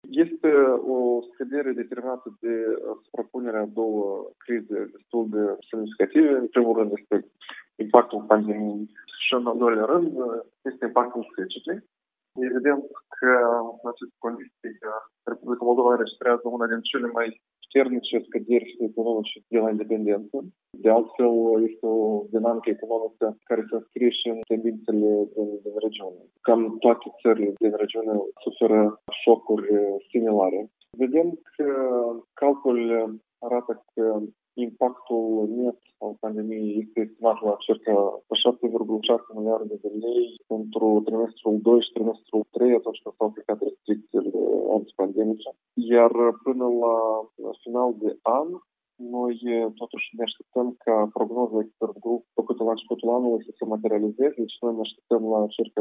Este o scădere determinată de suprapunerea a două crize destul de semnificative. În primul rând este impactul pandemiei și în al doilea rând este impactul secetei. Evident că în aceste condiții Republica Moldova înregistrează una din cele mai puternice scăderi economice de la independență. De altfel, este o dinamică economică care se înscrie și în tendințele din regiune. Cam toate țările din regiune suferă șocuri similare. Vedem că calculele arată că impactul net al pandemiei este estimat la circa 7,6 miliarde de lei pentru trimestrul 2 și trimestrul 3, atunci când s-au aplicat restricțiile antipandemice. Iar până la final de an, noi totuși ne așteptăm ca prognoza Expert Group făcută la începutul anului să se materializeze, deci noi ne așteptăm la circa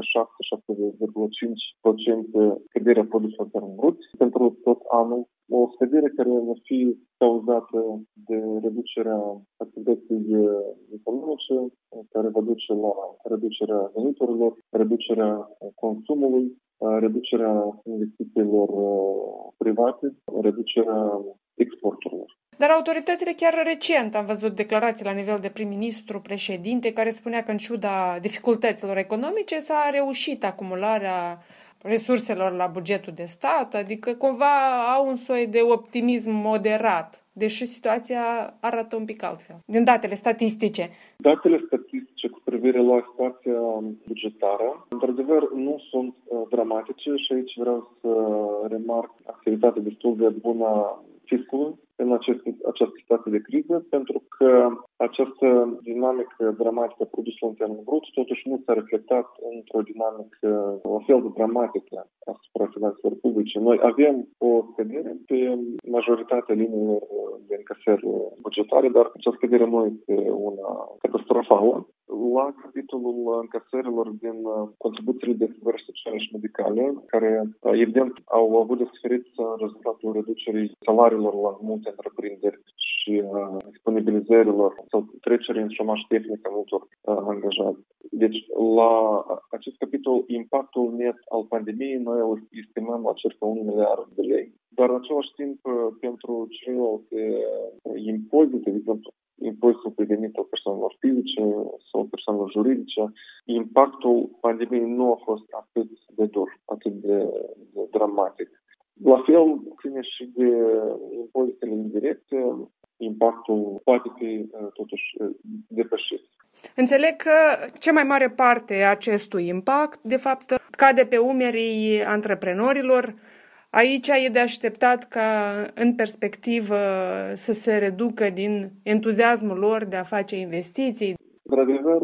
7,5% scăderea produsului intern brut pentru tot anul. O scădere care va fi cauzată de reducerea activității economice, care va duce la reducerea veniturilor, reducerea consumului, reducerea investițiilor private, reducerea exporturilor. Dar autoritățile chiar recent am văzut declarații la nivel de prim-ministru, președinte, care spunea că în ciuda dificultăților economice s-a reușit acumularea resurselor la bugetul de stat, adică cumva au un soi de optimism moderat, deși situația arată un pic altfel, din datele statistice. Datele statistice cu privire la situația bugetară, într-adevăr, nu sunt dramatice și aici vreau să remarc activitatea destul de bună fiscului în această situație de criză, pentru că această dinamică dramatică a produsului intern brut totuși nu s-a reflectat într-o dinamică la fel de dramatică asupra finanțelor publice. Noi avem o scădere pe majoritatea liniilor de încasări bugetare, dar această scădere nu este una catastrofală. La capitolul încasărilor din contribuțiile de asigurări sociale și medicale, care evident au avut de suferit rezultatul reducerii salariilor la multe întreprinderi și disponibilizărilor sau trecerii în șomaj tehnic a multor angajați. Deci, la acest capitol, impactul net al pandemiei, noi îl estimăm la circa 1 miliard de lei. Dar, în același timp, pentru celelalte impozite, de exemplu, impozitul pe venit al persoanelor fizice sau persoanelor juridice, impactul pandemiei nu a fost atât de dur, atât de dramatic. La fel, ține și de impozitele indirecte, impactul poate fi totuși depășit. Înțeleg că cea mai mare parte a acestui impact, de fapt, cade pe umerii antreprenorilor. Aici e de așteptat ca, în perspectivă, să se reducă din entuziasmul lor de a face investiții. Într-adevăr,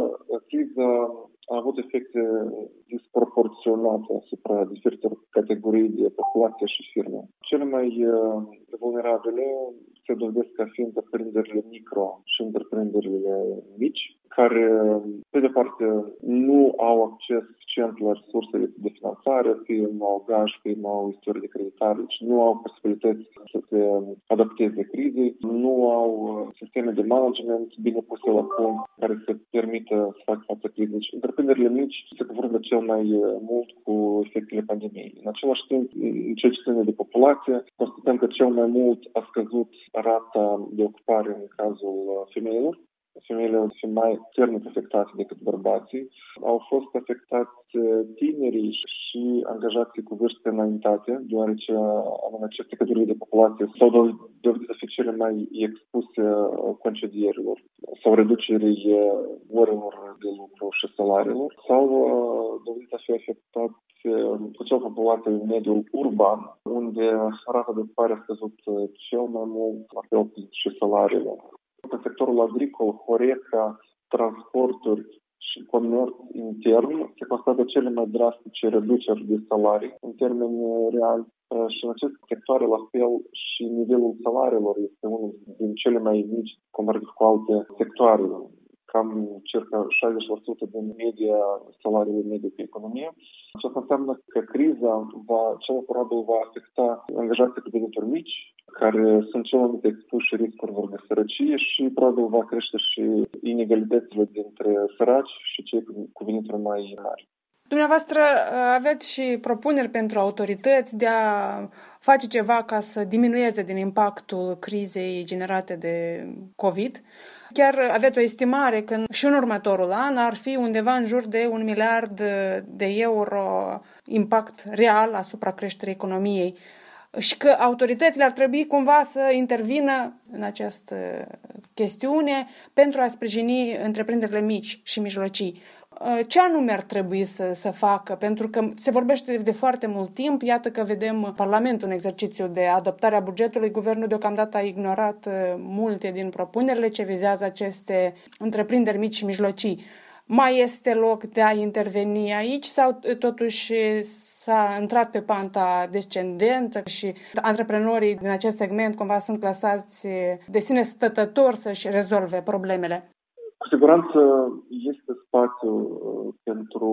criza a avut efecte disproporționate asupra diferitelor categorii de populație și firme. Cele mai vulnerabile se dovedesc ca fiind întreprinderile micro și întreprinderile mici, care, pe de parte, nu au acces suficient la resursele de finanțare, fie nu au gaj, fie nu au istorie de creditare, deci nu au posibilități să se adapteze crizei, nu au sisteme de management bine puse la punct care să permită să facă față crizei. Deci, întreprinderile mici se confruntă cel mai mult cu efectele pandemiei. În același timp, în ceea ce ține de populație, constatăm că cel mai mult a scăzut rata de ocupare în cazul femeilor. Femeile au fost mai puternic afectate decât bărbații. Au fost afectați tinerii și angajații cu vârste înaintate, deoarece anume aceste categorii de populație s-au dovedit să fie cele mai expuse concedierilor sau reducerii orelor de lucru și salariilor, sau dovedit a fi afectat acea populație în mediul urban, unde rata de ocupare a scăzut cel mai mult, la fel și salariile. În sectorul agricol, Horeca, transporturi și comerț intern se constată cele mai drastice reduceri de salarii în termeni reali și în aceste sectoare, la fel, și nivelul salariilor este unul din cele mai mici comparativ cu alte sectoare, cam circa 60% din media salariului mediu pe economie. Aceasta înseamnă că criza cel mai probabil va afecta angajații cu venituri mici, care sunt cel mai mult expuși riscurilor de sărăcie și probabil va crește și inegalitățile dintre săraci și cei cu venituri mai mari. Dumneavoastră aveți și propuneri pentru autorități de a face ceva ca să diminueze din impactul crizei generate de COVID. Chiar aveți o estimare că și în următorul an ar fi undeva în jur de 1 miliard de euro impact real asupra creșterii economiei și că autoritățile ar trebui cumva să intervină în această chestiune pentru a sprijini întreprinderile mici și mijlocii. Ce anume ar trebui să facă? Pentru că se vorbește de foarte mult timp, iată că vedem Parlamentul în exercițiu de adoptare a bugetului, guvernul deocamdată a ignorat multe din propunerile ce vizează aceste întreprinderi mici și mijlocii. Mai este loc de a interveni aici sau totuși s-a intrat pe panta descendentă și antreprenorii din acest segment cumva sunt lăsați de sine stătători să-și rezolve problemele? Cu siguranță este spațiu pentru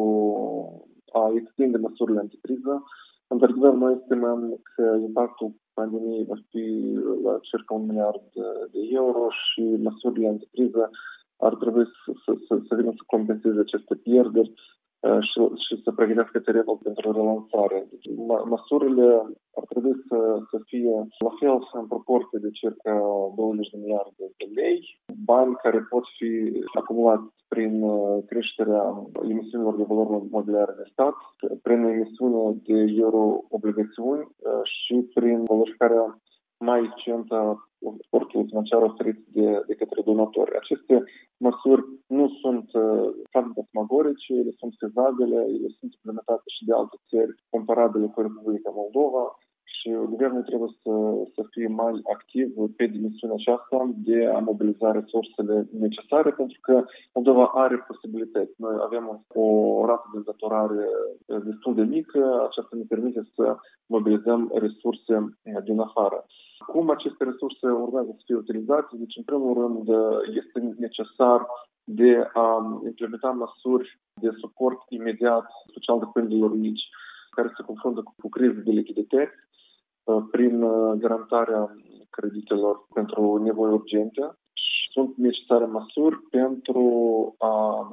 a extinde măsurile anticriză. Într-adevăr, noi estimăm că impactul pandemiei va fi la circa 1 miliard de euro și măsurile anticriză ar trebui să vină să compenseze aceste pierderi și să pregătească terenul pentru relansare. Deci, măsurile ar trebui să fie la fel în proporție de circa 20 de miliarde de lei, bani care pot fi acumulați prin creșterea emisiunilor de valori mobiliare de stat, prin emisiunea de euro-obligațiuni și prin valorificarea mai eficientă a suportului financiar oferit de către donatori. Aceste măsuri nu sunt fantasmagorice, ele sunt fezabile, ele sunt implementate și de alte țări comparabile cu Republica Moldova și guvernul trebuie să fie mai activ pe dimensiunea aceasta de a mobiliza resursele necesare, pentru că Moldova are posibilități. Noi avem o rată de îndatorare destul de mică, aceasta ne permite să mobilizăm resurse din afară. Cum aceste resurse urmează să fie utilizate? Deci, în primul rând, este necesar de a implementa măsuri de suport imediat social dependilor mici care se confruntă cu crize de lichidități prin garantarea creditelor pentru nevoi urgente. Sunt necesare măsuri pentru a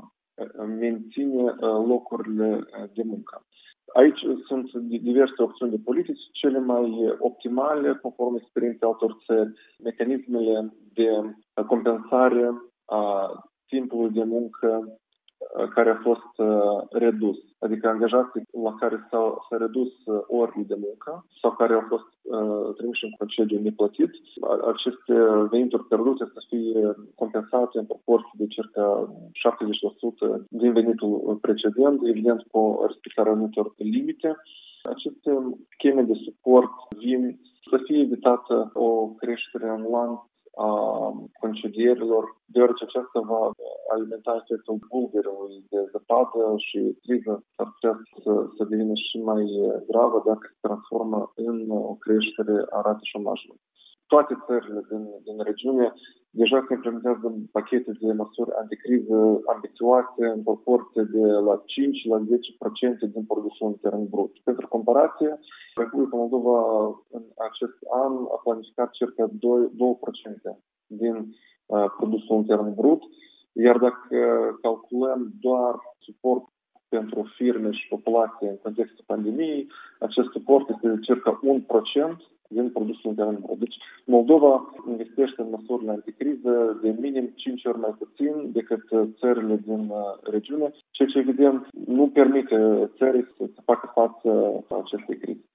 menține locurile de muncă. Aici sunt diverse opțiuni de politici, cele mai optimale, conform experienței altor țări, mecanismele de compensare a timpului de muncă care a fost redus, adică angajații la care s-a redus orele de muncă sau care au fost trimiși în concediu neplătit. Aceste venituri pierdute să fie compensate în proporție de circa 70% din venitul precedent, evident cu respectarea anumitor limite. Aceste scheme de suport vin să fie evitată o creștere în lanț a concedierilor, deoarece aceasta va alimenta efectul bulgărului de zăpadă și criză ar putea să devină și mai gravă dacă se transformă în o creștere a ratei șomajului. Toate țările din regiune deja se implementează pachete de măsuri anticriză ambițioase în proporție de la 5 la 10% din produsul intern brut. Pentru comparație, Republica Moldova în acest an a planificat circa 2% din produsul intern brut, iar dacă calculăm doar suport pentru firme și populație în contextul pandemiei, acest suport este de circa 1% din produsul intern brut. Deci Moldova investește în măsurile anticriză de minim 5 ori mai puțin decât țările din regiune, ceea ce evident nu permite țării să facă față acestei crize.